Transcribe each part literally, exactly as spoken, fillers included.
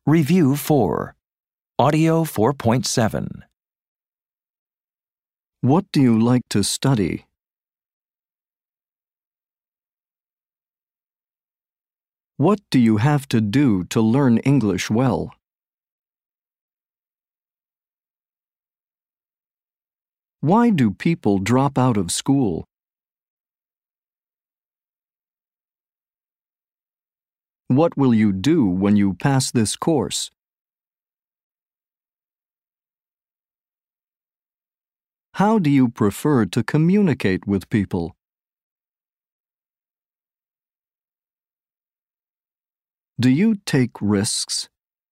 Review four. Audio four point seven. What do you like to study? What do you have to do to learn English well? Why do people drop out of school? What will you do when you pass this course? How do you prefer to communicate with people? Do you take risks?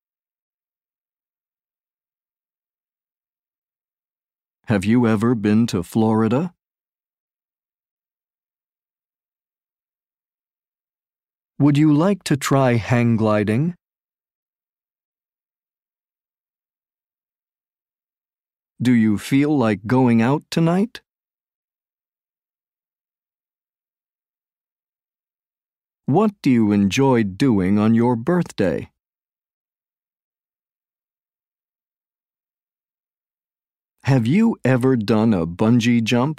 Have you ever been to Florida? Would you like to try hang gliding? Do you feel like going out tonight? What do you enjoy doing on your birthday? Have you ever done a bungee jump?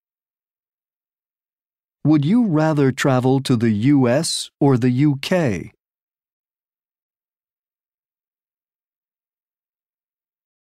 Would you rather travel to the U S or the U K?